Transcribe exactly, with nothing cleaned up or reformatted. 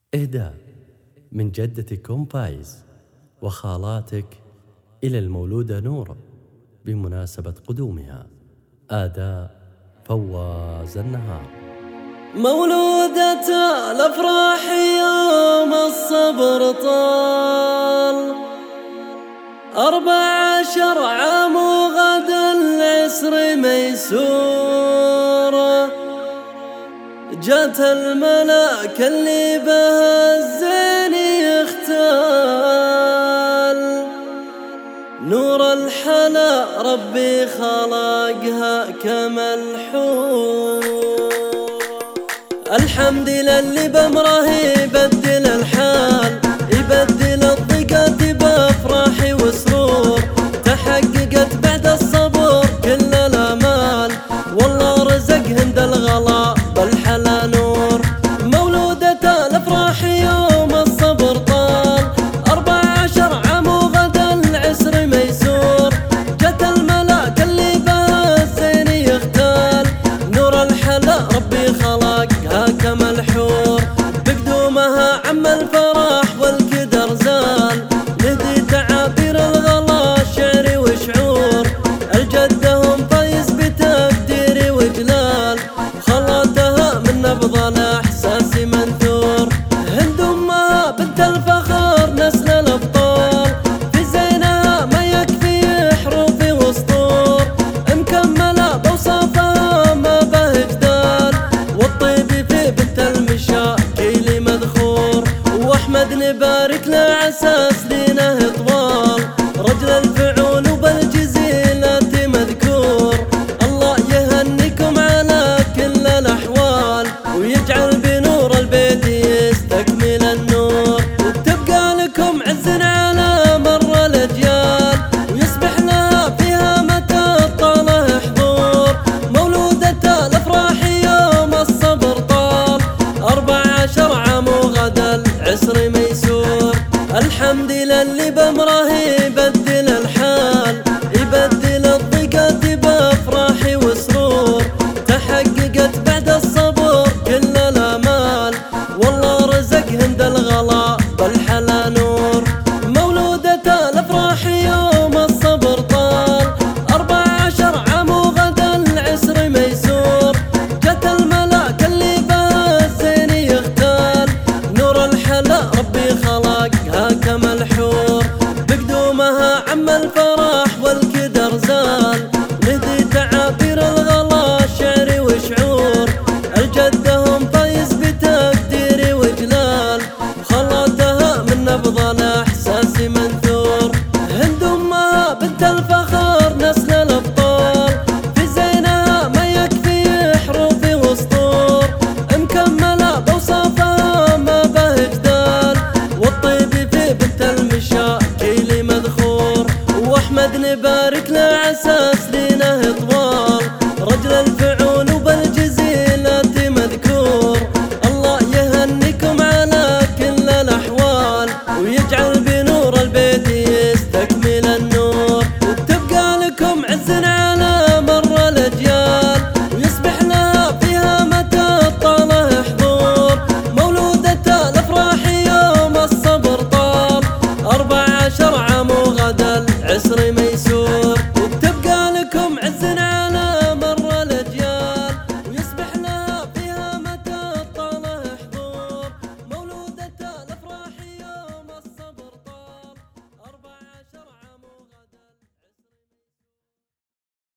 إهداء من جدتكم فايز وخالاتك إلى المولودة نور بمناسبة قدومها. آداء فواز النهار. مولودة الأفراح يوم الصبر طال، أربع عشر عام وغدا العسر ميسور. جات الملاك اللي بها الزين يختال، نور الحلا ربي خلقها كما الحور. الحمد للي بأمره يبدل الحال، يبدل الضيقات بأفراح وسرور. تحققت بعد الصبر كل الآمال، والله رزقهم ذا الغلا بالحلا نور. مولودة الأفراح يوم الصبر طال، أربع عشر عام وغدا العسر ميسور. جت الملاك اللي بها الزين يختال، نور الحلا ربي خلقها كما الحور. بقدومها عم الفرح والكدر زال، نهدي تعابير الغلا شعري وشعور. الجدهم فايز بتقديري وجلال، خلاتها من نبض الإحساس منثور. هند أمها بنت الفخر نسل الأبطال، في زينها ما يكفي حروف وسطور. مكملة بوصافها ما به جدال، والطيب في بنت المشاكل مذخور. وأحمد نبارك له عساس لينه طوال، رجل الفعول وبالجزيلات مذكور. الله يهنيكم على كل الأحوال، ويجعل بنور البيت يستكمل النور. وتبقى لكم عز على مر الأجيال، ويصبح لها فيها متى طاله حضور. مولودة الأفراح يوم الصبر طال، أربع عشر عام وغدا العسر ميسور. الحمد للي بأمره